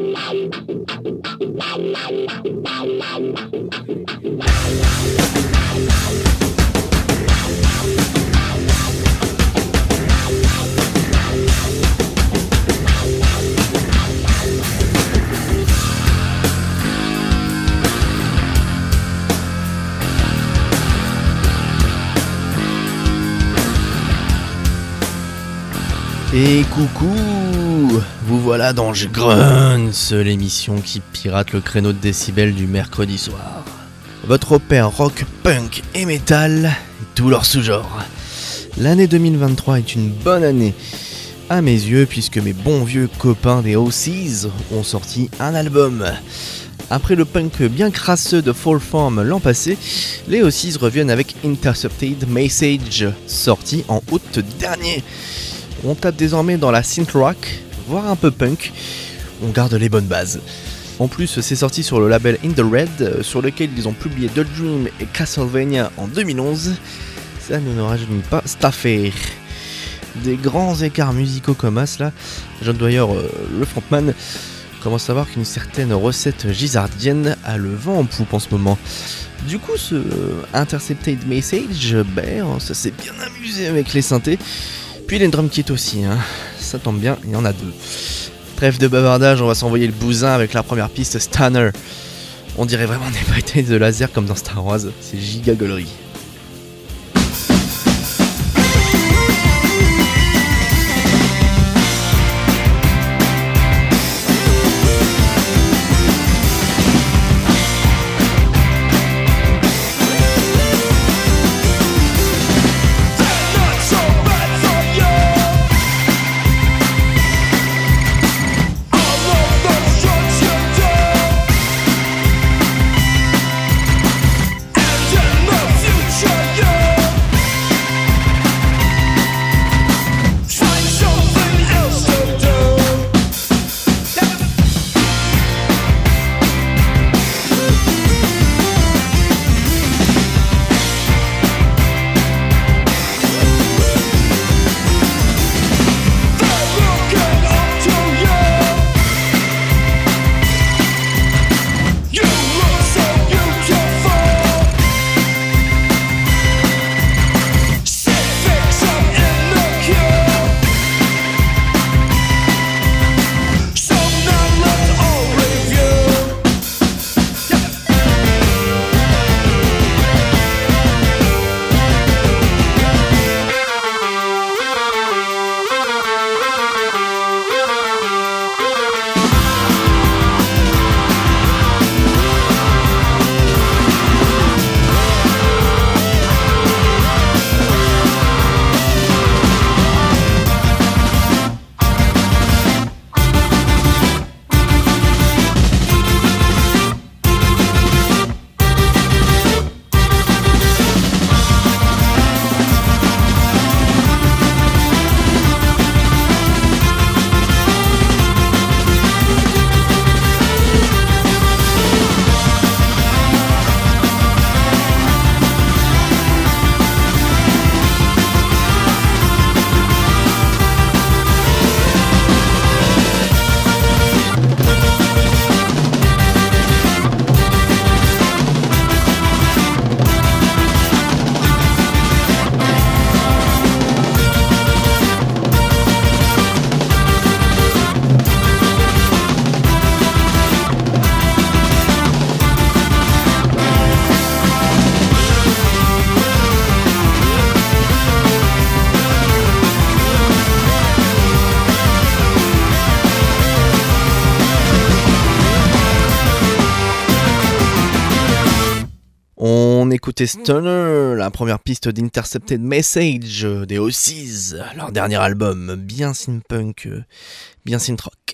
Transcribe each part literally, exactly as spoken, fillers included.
Et coucou, vous voilà dans Grunts, l'émission qui pirate le créneau de décibels du mercredi soir. Votre repère rock, punk et metal, et tous leurs sous-genres. L'année deux mille vingt-trois est une bonne année à mes yeux puisque mes bons vieux copains des O Cs ont sorti un album. Après le punk bien crasseux de Fall Form l'an passé, les O Cs reviennent avec Intercepted Message, sorti en août dernier. On tape désormais dans la synth rock, voire un peu punk, on garde les bonnes bases. En plus, c'est sorti sur le label In The Red, sur lequel ils ont publié The Dream et Castlevania en deux mille onze. Ça ne nous rajeunit pas cette affaire. Des grands écarts musicaux comme as là, John Dwyer, euh, le frontman, commence à voir qu'une certaine recette gisardienne a le vent en poupe en ce moment. Du coup, ce euh, Intercepted Message, ben, ça s'est bien amusé avec les synthés. Puis les drum kits aussi, hein. Ça tombe bien, il y en a deux. Trêve de bavardage, on va s'envoyer le bousin avec la première piste Stunner. On dirait vraiment des batailles de laser comme dans Star Wars, c'est giga gaulerie. Écoutez Stunner, la première piste d'Intercepted Message des O Cs, leur dernier album, bien synth-punk, bien synth-rock.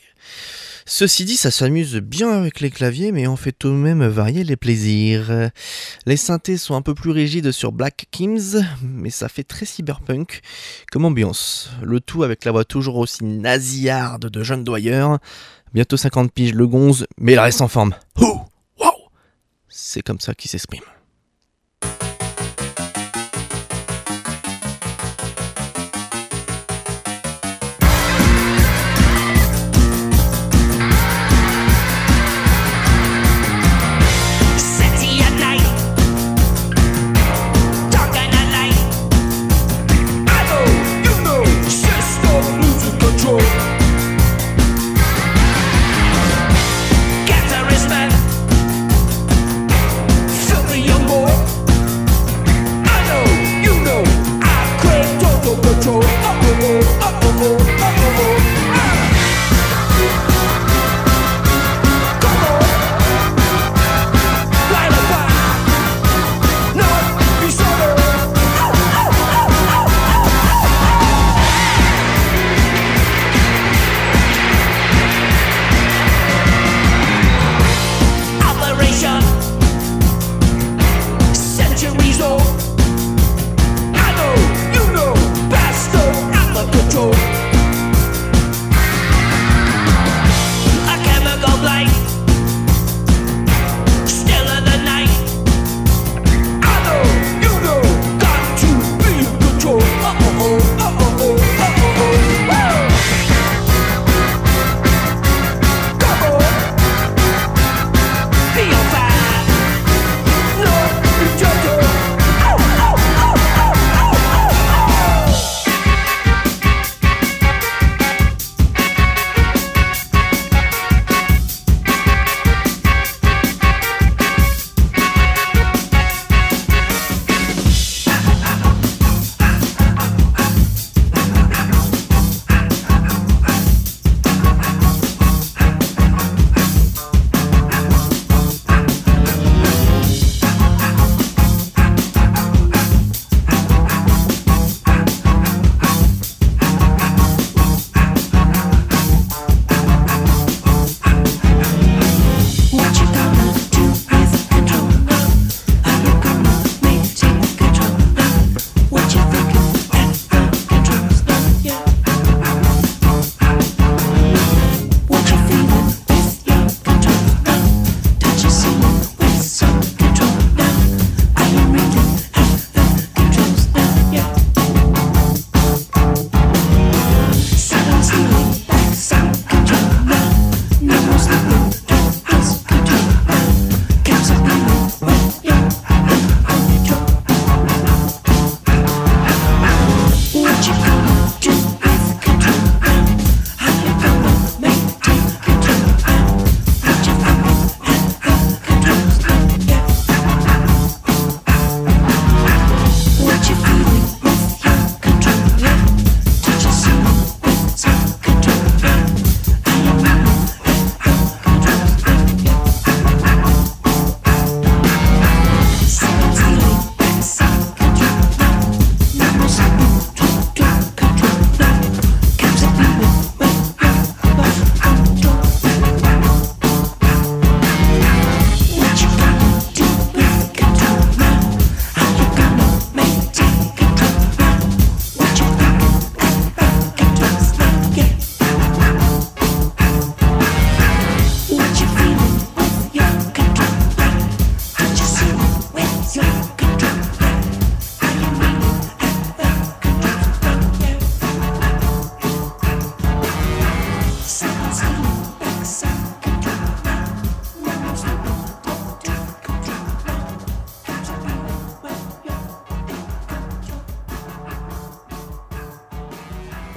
Ceci dit, ça s'amuse bien avec les claviers, mais on fait tout de même varier les plaisirs. Les synthés sont un peu plus rigides sur Black Kims, mais ça fait très cyberpunk comme ambiance. Le tout avec la voix toujours aussi nasillarde de John Dwyer. Bientôt cinquante piges le gonze, mais il reste en forme. Ouh, wow, c'est comme ça qu'il s'exprime.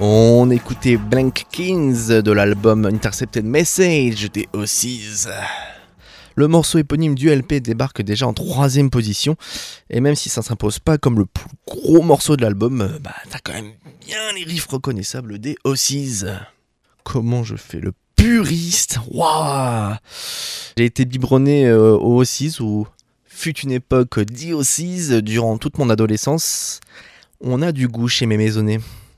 On écoutait Blank Kings de l'album Intercepted Message des Ossies. Le morceau éponyme du L P débarque déjà en troisième position, et même si ça s'impose pas comme le plus gros morceau de l'album, bah t'as quand même bien les riffs reconnaissables des Ossies. Comment je fais le puriste, waouh. J'ai été biberonné euh, aux Ossies, où fut une époque The Ossies durant toute mon adolescence. On a du goût chez mes maisonnés.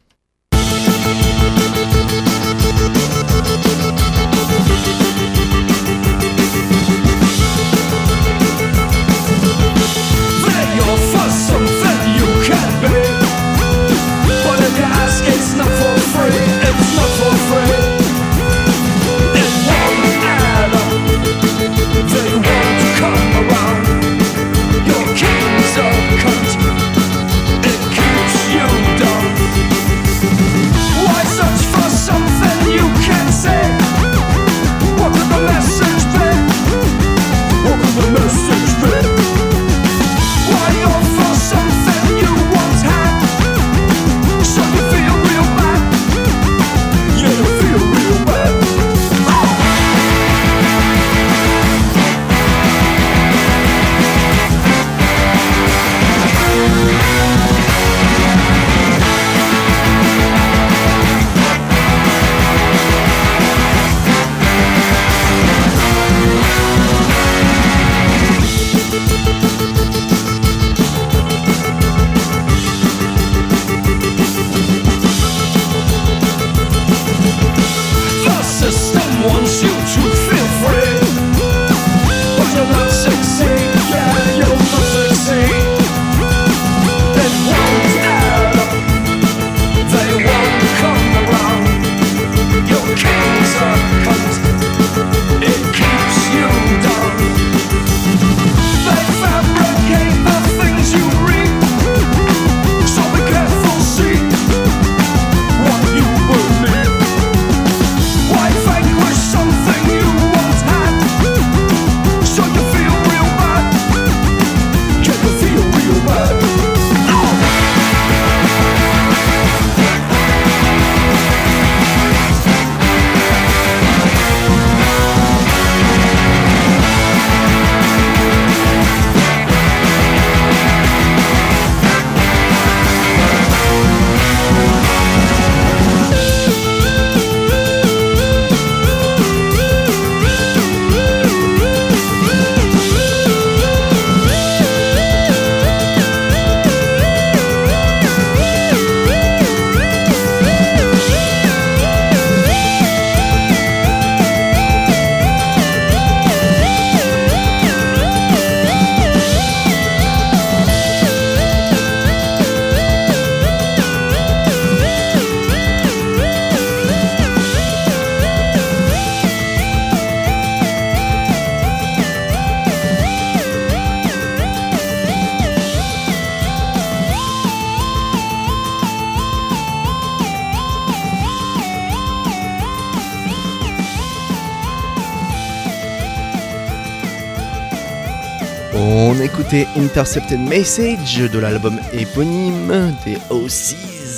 On écoutait Intercepted Message de l'album éponyme des Ossies.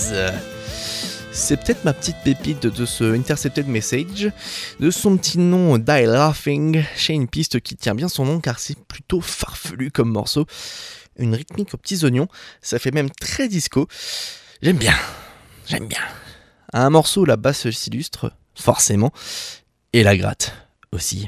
C'est peut-être ma petite pépite de ce Intercepted Message, de son petit nom Die Laughing, chez une piste qui tient bien son nom car c'est plutôt farfelu comme morceau. Une rythmique aux petits oignons, ça fait même très disco. J'aime bien, j'aime bien. Un morceau où la basse s'illustre, forcément, et la gratte aussi.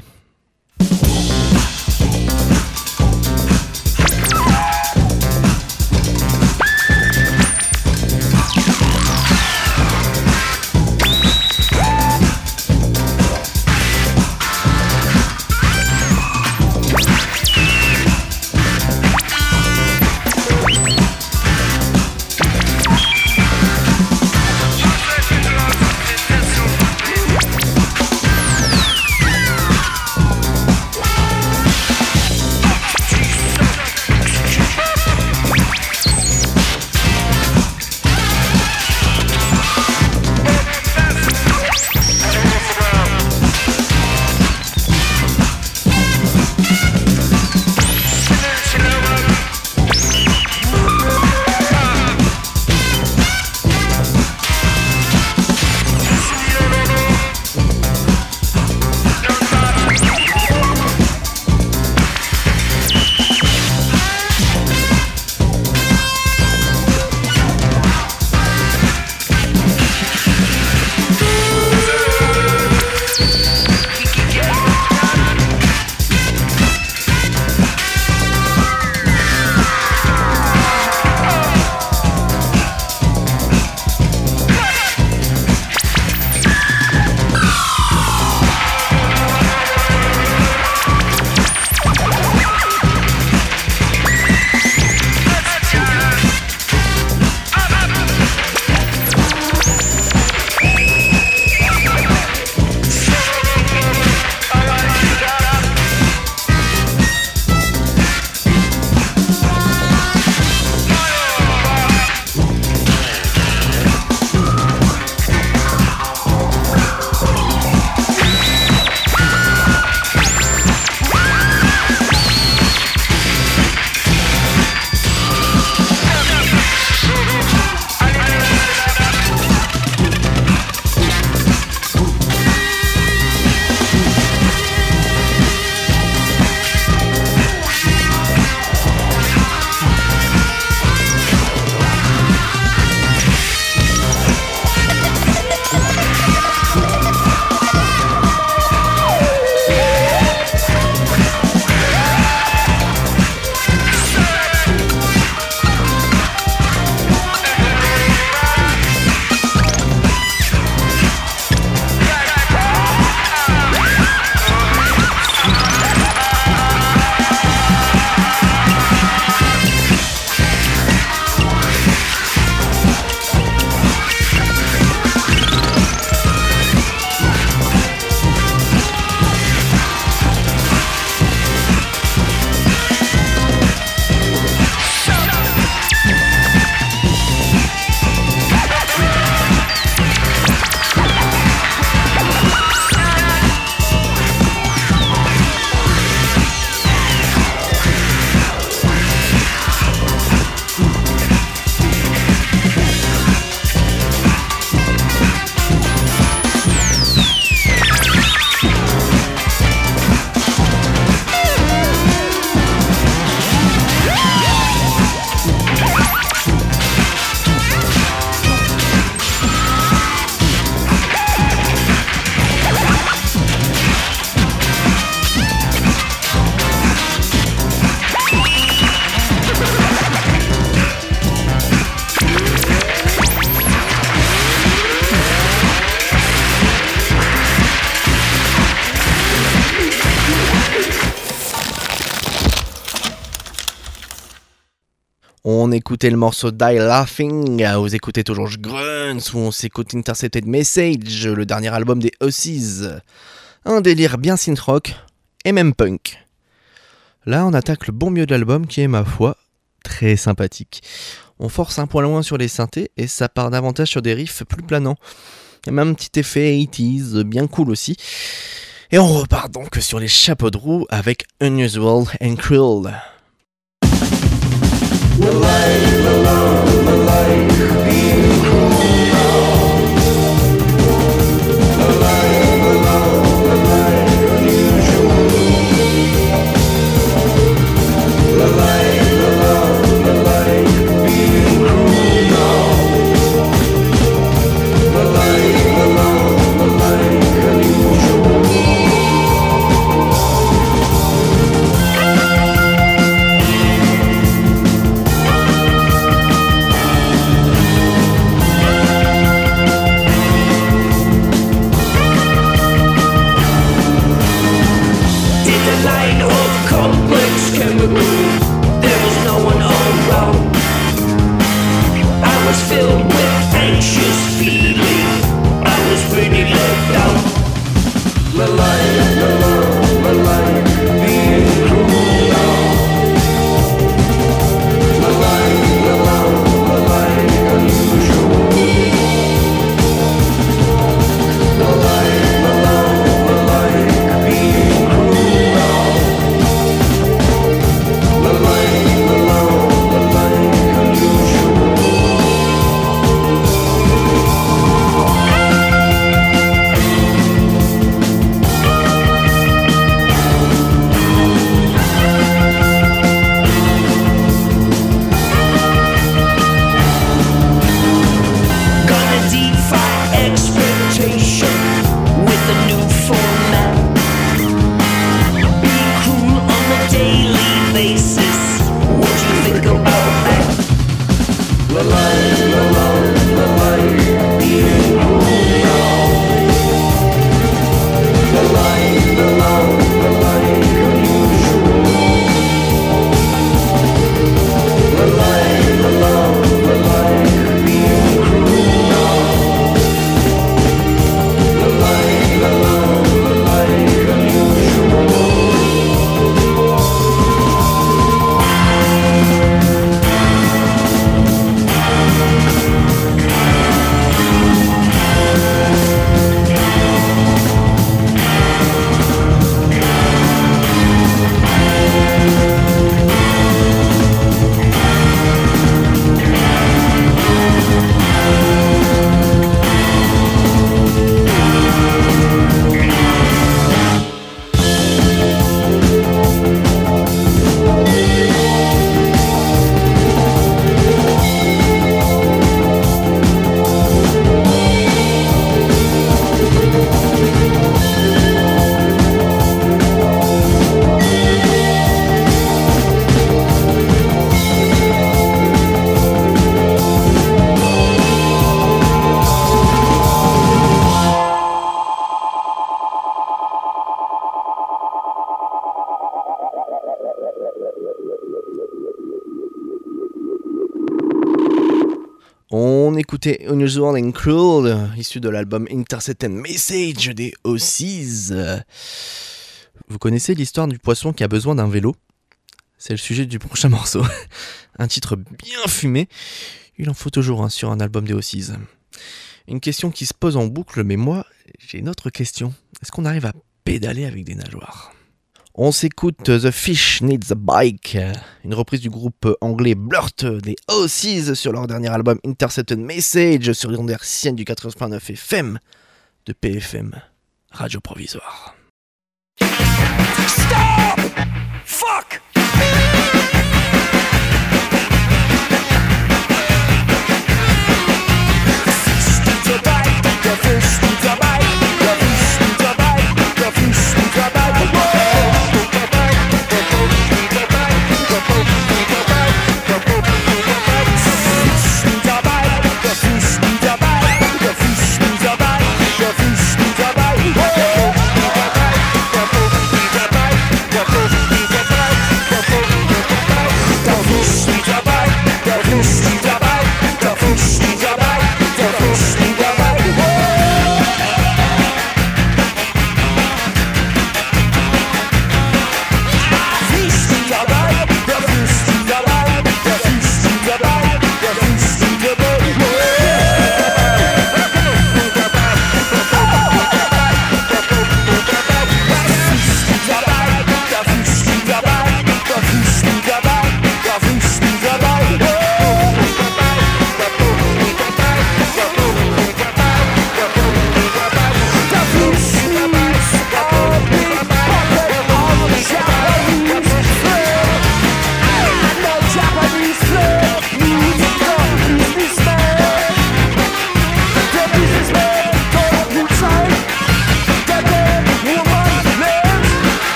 On écoutait le morceau Die Laughing, vous écoutez toujours Grunts, où on s'écoute Intercepted Message, le dernier album des Aussies. Un délire bien synth-rock, et même punk. Là, on attaque le bon milieu de l'album, qui est, ma foi, très sympathique. On force un point loin sur les synthés, et ça part davantage sur des riffs plus planants. Il y a même un petit effet eighties, bien cool aussi. Et on repart donc sur les chapeaux de roue avec Unusual and Cruel. The light, the love, the light, being cruel now. The light, the love, the light, unusual. The light, the love, the light, being cruel now. The light, the love, the light, unusual. There was no one around. I was filled with anxious feeling. I was really let down. The light, the love, the light, being cruel now. The light, the love, the light, unusual. The light, the love, the light, being cruel now. The light, the love, the light, unusual. Gonna defy expectation with a new format. Being cruel on a daily basis. What you think about that? The light, the love, the light, being cruel now. The light, the love, the light, unusual. The light, the love, the light, being cruel now. The light, the love, the light, unusual. On écoutait Unusual and Cruel, issu de l'album Intercepted Message des Aussies. Vous connaissez l'histoire du poisson qui a besoin d'un vélo ? C'est le sujet du prochain morceau. Un titre bien fumé, il en faut toujours un sur un album des Aussies. Une question qui se pose en boucle, mais moi, j'ai une autre question. Est-ce qu'on arrive à pédaler avec des nageoires ? On s'écoute The Fish Needs a Bike, une reprise du groupe anglais Blurt des Aussies sur leur dernier album Intercepted Message sur les ondes hertziennes du quatre-vingt-onze point neuf F M de P F M, Radio Provisoire. Stop! Fuck! Whoa!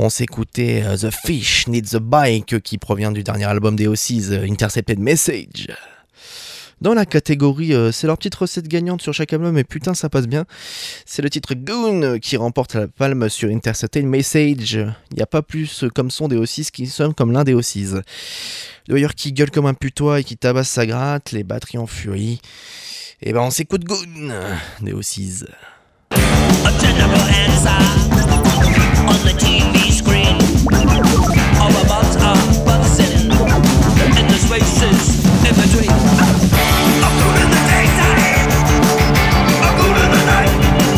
On s'écoutait uh, The Fish Needs a Bike qui provient du dernier album des Ossies, uh, Intercepted Message. Dans la catégorie, euh, c'est leur petite recette gagnante sur chaque album, et putain ça passe bien. C'est le titre Goon qui remporte la palme sur Intercepted Message. Il n'y a pas plus comme son des Ossies qui sonne comme l'un des Ossies. D'ailleurs qui gueule comme un putois et qui tabasse sa gratte, les batteries en furie. Et ben on s'écoute Goon des Ossies. A general answer on the T V screen. All the bugs are buzzing, and there's races in between. I'm good in the daytime, I'm good in the night.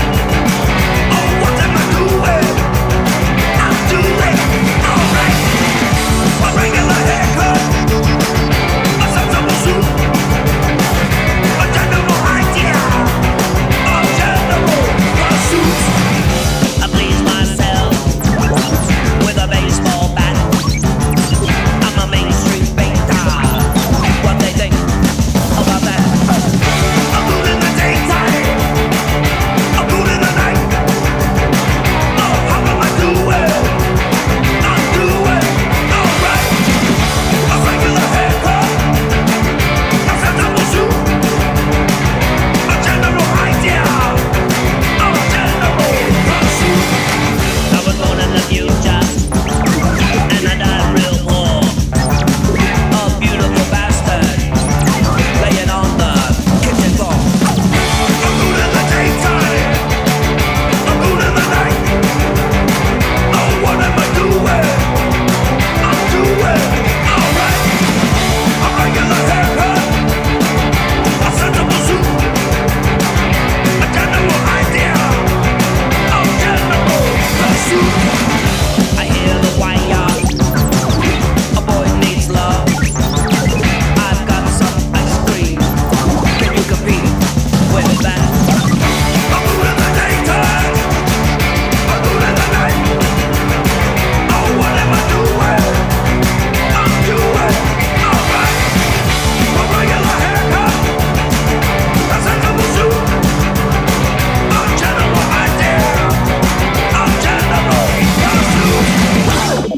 Oh, what am I doing? I'm doing alright. A regular haircut, a sensible suit, a general idea, a general pursuit. I please myself with a baseball bat. I'm a Main Street baker. What they think about that? I'm good in the daytime, I'm good in the night. Oh, how am I doing? I'm doing alright. A regular haircut, a sensible suit, a general idea, a general pursuit. I was born in the future, and I died real poor. A beautiful bastard, laying on the kitchen floor. I'm good in the daytime, I'm good in the night. Oh, what am I doing? I'm doing alright. A regular haircut, a sensible suit, a general idea, a general pursuit. I hear the wire, a boy needs love. I've got some ice cream, can you compete with that? I'm good in the daytime, I'm good in the night. Oh, what am I doing? I'm doing alright. A regular haircut, a sensible suit, a general idea, a general pursuit.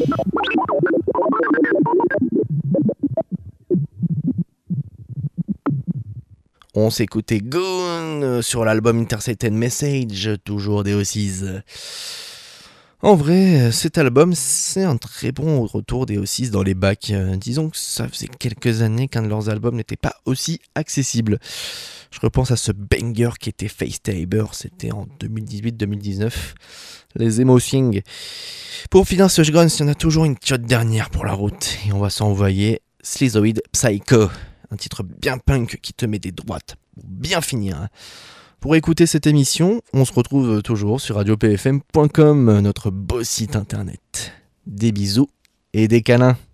On s'écoutait Goon sur l'album Intercepted Message, toujours des Ossies. En vrai, cet album, c'est un très bon retour des Ossies dans les bacs. Euh, disons que ça faisait quelques années qu'un de leurs albums n'était pas aussi accessible. Je repense à ce banger qui était Face Tabor, c'était en deux mille dix-huit deux mille dix-neuf. Les Emotions. Pour finir ce Grunts, il y en a toujours une tiote dernière pour la route. Et on va s'envoyer Schizoid Psycho. Un titre bien punk qui te met des droites pour bien finir. Pour écouter cette émission, on se retrouve toujours sur radio p f m point com, notre beau site internet. Des bisous et des câlins.